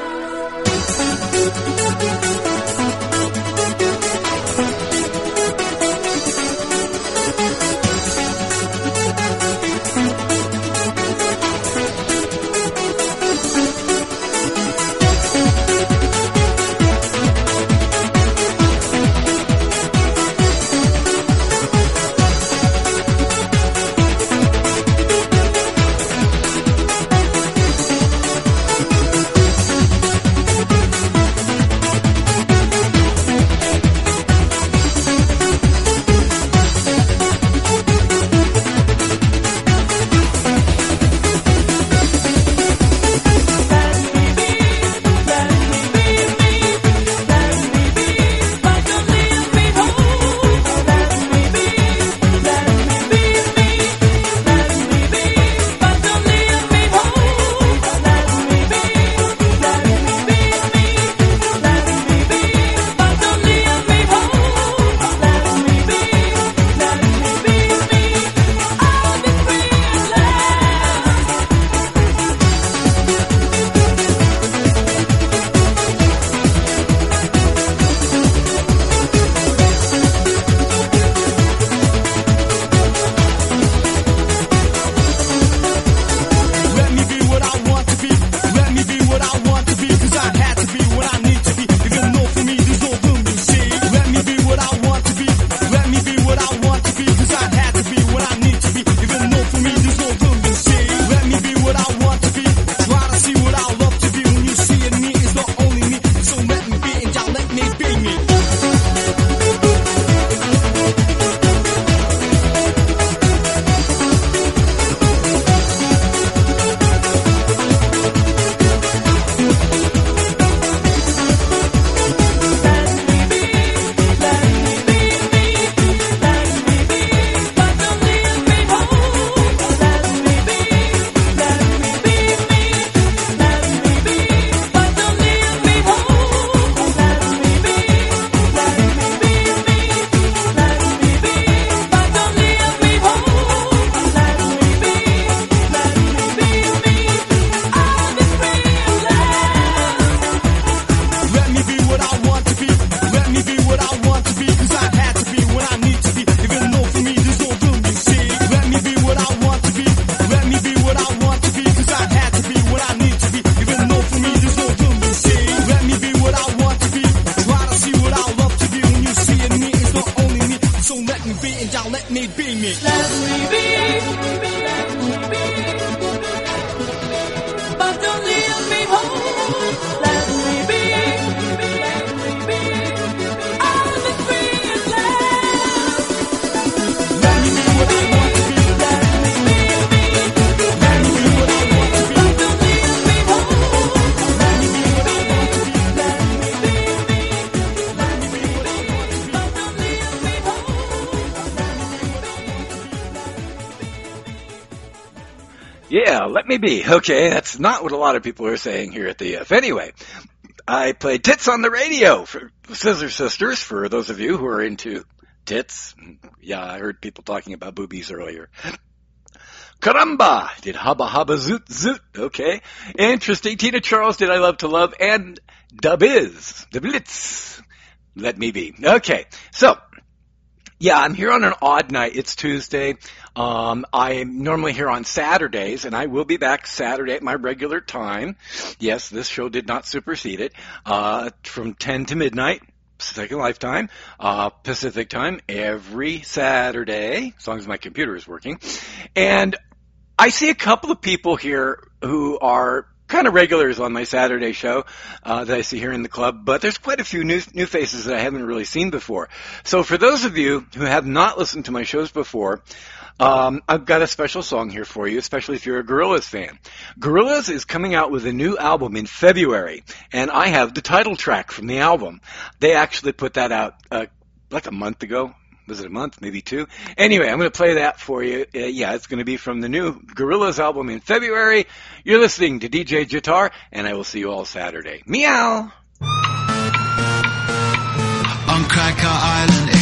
Yeah, let me be. Okay, that's not what a lot of people are saying here at the F. Anyway, I played Tits on the Radio for Scissor Sisters, for those of you who are into tits. Yeah, I heard people talking about boobies earlier. Caramba did Hubba Hubba Zoot Zoot. Okay, interesting. Tina Charles did I Love to Love, and Da Biz, the Blitz. Let me be. Okay, so yeah, I'm here on an odd night. It's Tuesday. I'm normally here on Saturdays, and I will be back Saturday at my regular time. Yes, this show did not supersede it. From 10 to midnight, Second Life time, Pacific time, every Saturday, as long as my computer is working. And I see a couple of people here who are kind of regulars on my Saturday show that I see here in the club, but there's quite a few new faces that I haven't really seen before. So for those of you who have not listened to my shows before, I've got a special song here for you, especially if you're a Gorillaz fan. Gorillaz is coming out with a new album in February, and I have the title track from the album. They actually put that out like a month ago. Was it a month? Maybe two? Anyway, I'm going to play that for you. Yeah, it's going to be from the new Gorillaz album in February. You're listening to DJ Jitar, and I will see you all Saturday. Meow! On Cracker Island